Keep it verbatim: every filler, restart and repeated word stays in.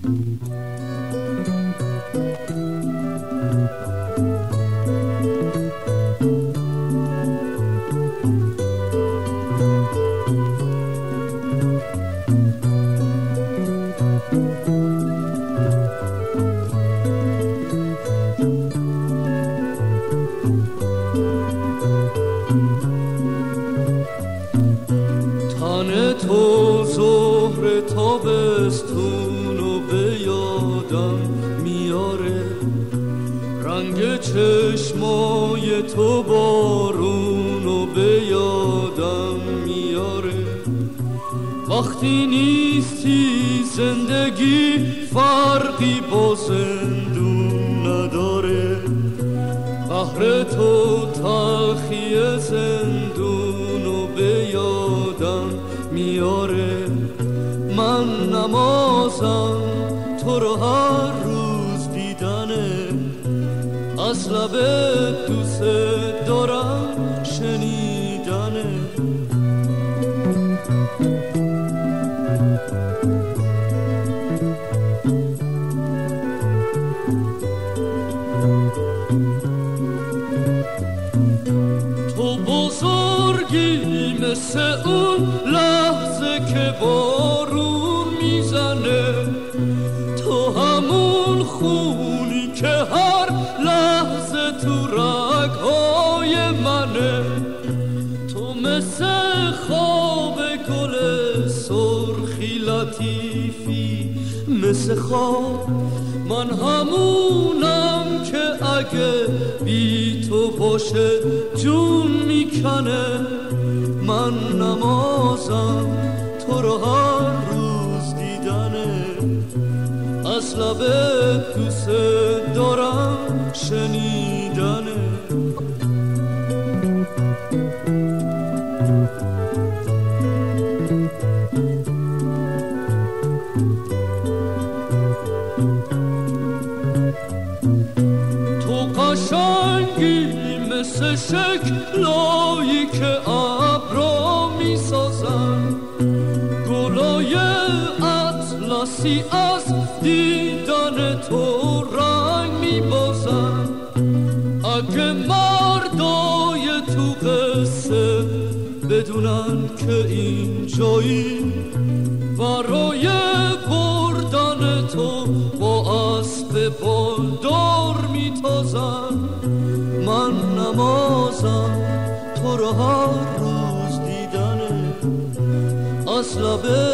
تو ظهر تابستون و به یادم میاره، رنگ چشمای تو بارون و به یادم میاره. وقتی نیستی زندگی فرقی با زندون نداره، بحر تو تلخی زندون و به یادم میاره. من نمازم تو رو هر روز دیدنه، از لب دوست دارم شنیدنه. تو بزرگی مثل اون لحظه که بارون میزنه، تو همون خونی که هر لحظه تو رگهای منه. تو مثل خواب گل سرخی لطیفی، مثل خواب من همونم که اگه بی تو باشه جون میکنه. من نمازم تو رو هر روز دیدنه، از لب دوست دارم شنیدنه. قشنگی مثل شکلایی که ابرا میسازن، گلای اطلسی از دیدن تو رنگ میبازن. اگه مردای تو قصه بدونن که اینجایی، برای بردن تو با اسب بالدار میتازن. من نمازم تو رو هر روز دیدنه، از لب